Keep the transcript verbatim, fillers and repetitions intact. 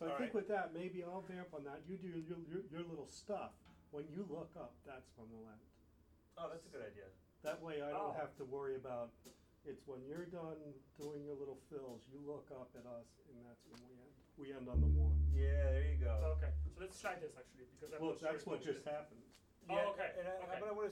So I All think right. with that, maybe I'll vamp on that. You do your, your, your little stuff. When you look up, that's when we'll end. Oh, that's a good idea. That way I Oh. don't have to worry about, it's when you're done doing your little fills, you look up at us and that's when we end. We end on the one. Yeah, there you go. Okay, so let's try this actually, because I'm Well, not sure that's if what we just did. happened. Oh, Yeah, okay, and I, okay. But I want to